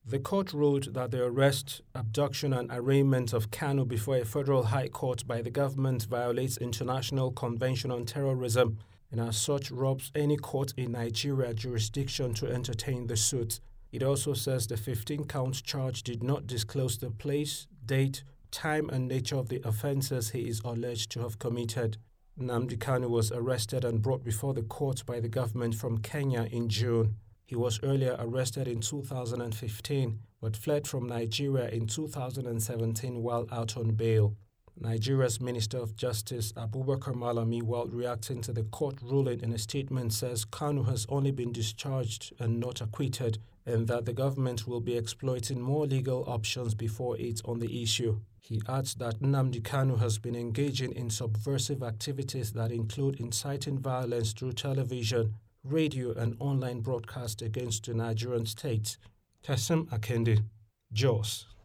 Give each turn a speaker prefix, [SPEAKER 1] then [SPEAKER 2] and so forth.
[SPEAKER 1] The court ruled that the arrest, abduction and arraignment of Kanu before a federal high court by the government violates International Convention on Terrorism and as such robs any court in Nigeria jurisdiction to entertain the suit. It also says the 15-count charge did not disclose the place, date, time and nature of the offences he is alleged to have committed. Nnamdi Kanu was arrested and brought before the court by the government from Kenya in June. He was earlier arrested in 2015 but fled from Nigeria in 2017 while out on bail. Nigeria's Minister of Justice Abubakar Malami, while reacting to the court ruling in a statement, says Kanu has only been discharged and not acquitted, and that the government will be exploiting more legal options before it on the issue. He adds that Nnamdi Kanu has been engaging in subversive activities that include inciting violence through television, radio and online broadcast against the Nigerian state. Kasim Akende, Jos.